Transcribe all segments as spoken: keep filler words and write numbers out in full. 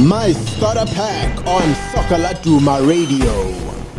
My Starter Pack on Soccer Laduma Radio.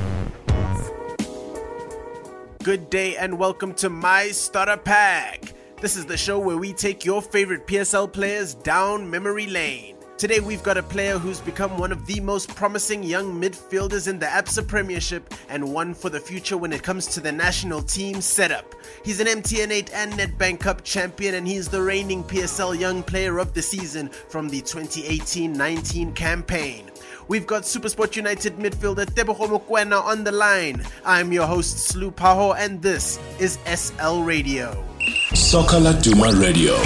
Good day and welcome to My Starter Pack. This is the show where we take your favorite P S L players down memory lane. Today we've got a player who's become one of the most promising young midfielders in the Absa Premiership and one for the future when it comes to the national team setup. He's an M T N eight and Nedbank Cup champion, and he's the reigning P S L Young Player of the Season from the twenty eighteen nineteen campaign. We've got SuperSport United midfielder Tebogo Mokoena on the line. I'm your host Slu Paho, and this is S L Radio. Soccer Laduma Radio.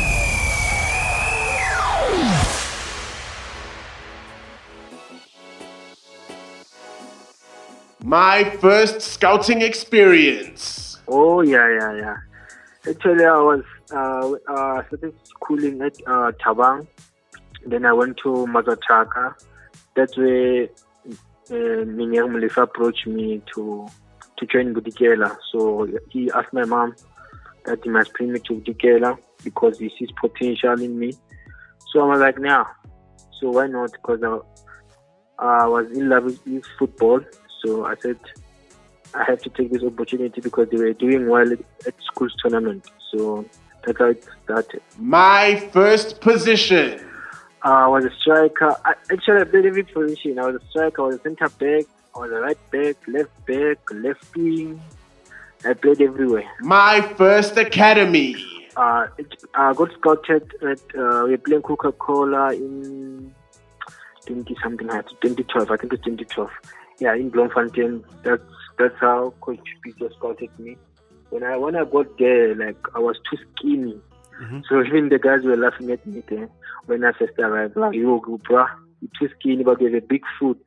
My first scouting experience. Oh, yeah, yeah, yeah. Actually, I was uh, uh, started schooling at uh, Tabang. Then I went to Mazataka. That's where uh, Minyang Mulefa approached me to to join Budikela. So he asked my mom that he must bring me to Budikela because he sees potential in me. So I was like, nah. So why not? Because I, I was in love with football. So I said, I have to take this opportunity because they were doing well at school's tournament. So that's how it started. My first position. Uh, I was a striker. I, actually, I played every position. I was a striker. I was a centre back. I was a right back, left back, left wing. I played everywhere. My first academy. Uh, it, I got scouted at, uh, we were playing Coca-Cola in twenty something, twenty twelve. I think it's twenty twelve. Yeah, in Bloemfontein. That's that's how Coach Peter scouted me. When I when I got there, like I was too skinny, mm-hmm. So even the guys were laughing at me there when I first arrived. Like, yo, bro, you're too skinny, but you have a big foot.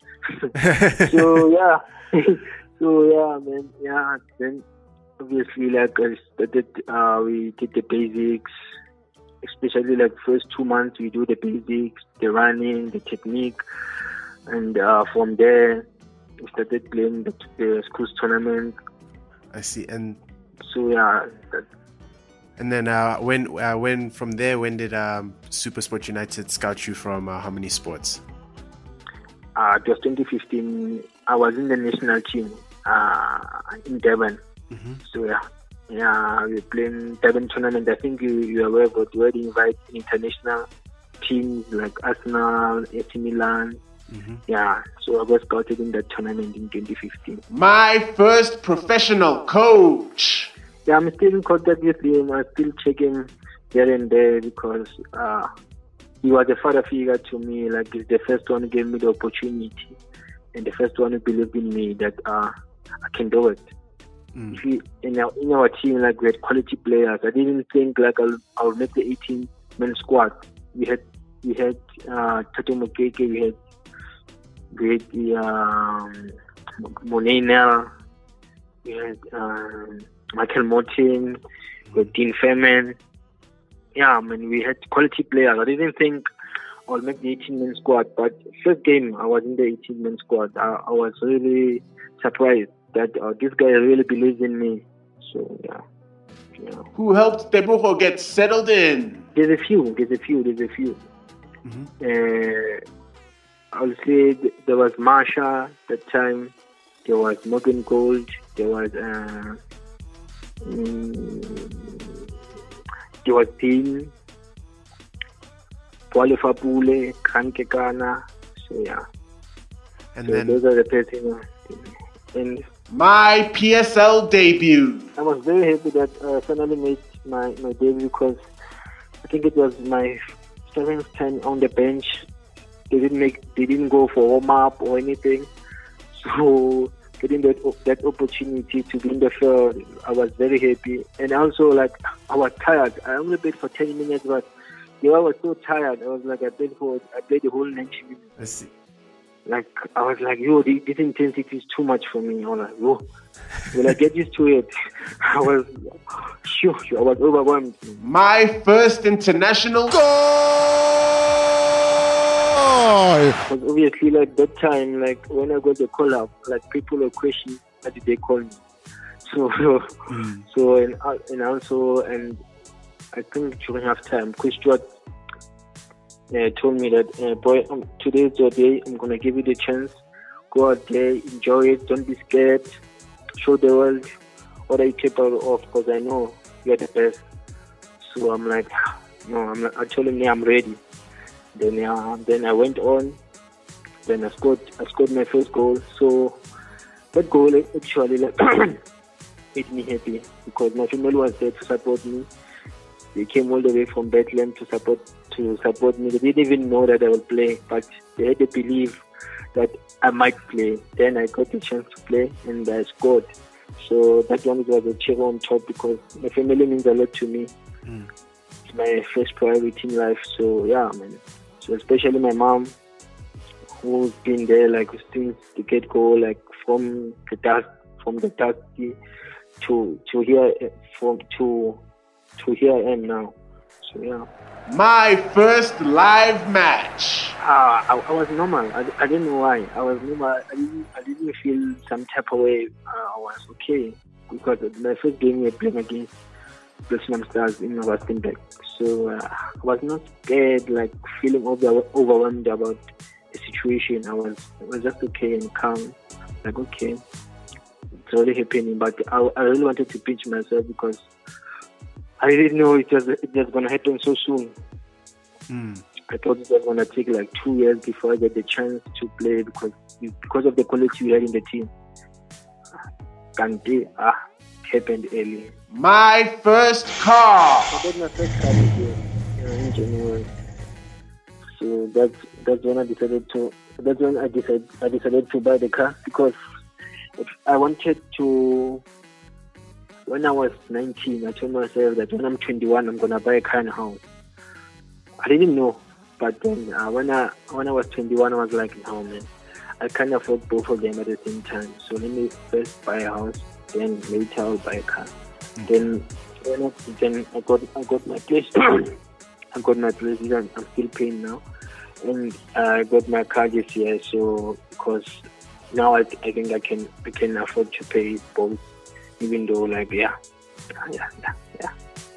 so yeah, so yeah, man, yeah. Then obviously, like I started, uh, we did the basics. Especially like first two months, we do the basics, the running, the technique, and uh, from there. We started playing the, the school's tournament. I see, and so yeah. That, and then uh, when uh, when from there, when did um, SuperSport United scout you from uh, how many sports? Uh, it was twenty fifteen. I was in the national team uh, in Durban. Mm-hmm. So yeah, yeah, we were playing Durban tournament. I think you you are aware, but we had invite international teams like Arsenal, A C Milan. Mm-hmm. Yeah, so I was scouted in that tournament in twenty fifteen. My first professional coach. Yeah, I'm still in contact with him. I still check him here and there because uh, he was a father figure to me. Like, he's the first one who gave me the opportunity and the first one who believed in me that uh, I can do it. Mm. If you, in, our, in our team, like, we had quality players. I didn't think like I'll, I'll make the eighteen-man squad. We had we had uh, Tato Mokeke, we had We had the um, Monena, we had um, Michael Morton, we had Dean Fairman. Yeah, I mean, we had quality players. I didn't think I'll make the eighteen-man squad, but first game I was in the eighteen-man squad. I, I was really surprised that uh, this guy really believes in me. So, yeah. yeah. Who helped Tebogo get settled in? There's a few, there's a few, there's a few. Mm-hmm. Uh, Obviously, there was Marsha that time. There was Morgan Gold. There was uh, um, there was Dean, Paul Fapule, Kranke Kana. So yeah. And so then those are the persons. And my P S L debut. I was very happy that I uh, finally made my, my debut because I think it was my seventh time on the bench. They didn't make. They didn't go for warm up or anything. So getting that that opportunity to be in the field, I was very happy. And also, like, I was tired. I only played for ten minutes, but you know, I was so tired. I was like, I played for. I played the whole ninety minutes. I see. Like, I was like, yo, this intensity is too much for me. I was like, yo, will I get used to it? I was sure. I was overwhelmed. My first international goal. Because obviously, like that time, like when I got the call up, like people were questioning, how did they call me? So, mm. so and and also, and I think during half time, Chris Stewart uh, told me that, uh, boy, um, today is your day. I'm gonna give you the chance. Go out there, enjoy it. Don't be scared. Show the world what are you capable of, because I know you're the best. So I'm like, no, I'm like, I told him, yeah, I'm ready. Then, uh, then I went on. Then I scored. I scored my first goal. So that goal actually like, made me happy, because my family was there to support me. They came all the way from Bethlehem to support to support me. They didn't even know that I would play, but they had to believe that I might play. Then I got the chance to play, and I scored. So that one was a cherry on top, because my family means a lot to me. Mm. It's my first priority in life. So yeah, man. So especially my mom, who's been there like since the get go, like from the dust, from the dusty to to here, from to to here I am now. So yeah. My first live match. Ah, I, I was normal. I, I didn't know why. I was normal. I didn't I didn't feel some type of way. Uh, I was okay, because my first game we were playing against Platinum Stars in Rustenburg. So uh, I was not scared, like feeling over, overwhelmed about the situation. I was I was just okay and calm. Like, okay, it's already happening, but I, I really wanted to pinch myself, because I didn't know it was it was gonna happen so soon. Mm. I thought it was gonna take like two years before I get the chance to play, because because of the quality we had in the team. Kante, ah, it happened early. My first car. I got my first car again, uh, in January. So that's that's when I decided to that's when I decided I decided to buy the car, because I wanted to. When I was nineteen, I told myself that when I'm twenty-one, I'm gonna buy a car and a house. I didn't know, but then uh, when I when I was twenty-one, I was like, no man, I can't afford both of them at the same time. So let me first buy a house, then later I'll buy a car. Mm-hmm. Then when I, then I got I got my place. I got my place. I'm, I'm still paying now, and I got my car this year. So because now I, I think I can I can afford to pay both. Even though, like, yeah, yeah, yeah, yeah,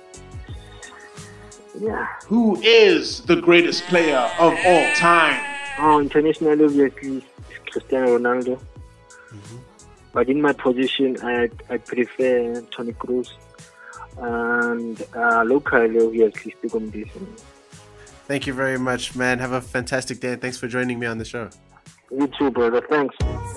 yeah. Who is the greatest player of all time? Oh, internationally, obviously, Cristiano Ronaldo. Mm-hmm. But in my position, I I prefer Toni Kroos. And uh, locally, obviously, Stico Mdisi. Thank you very much, man. Have a fantastic day. Thanks for joining me on the show. You too, brother. Thanks.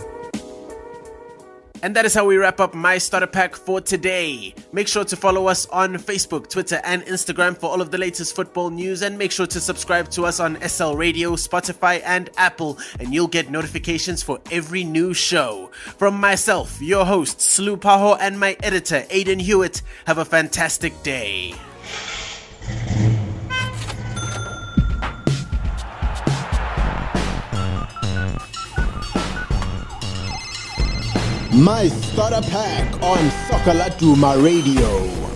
And that is how we wrap up My Starter Pack for today. Make sure to follow us on Facebook, Twitter, and Instagram for all of the latest football news. And make sure to subscribe to us on S L Radio, Spotify, and Apple. And you'll get notifications for every new show. From myself, your host, Slu Paho, and my editor, Aiden Hewitt, have a fantastic day. My Starter Pack on Soccer Laduma Radio.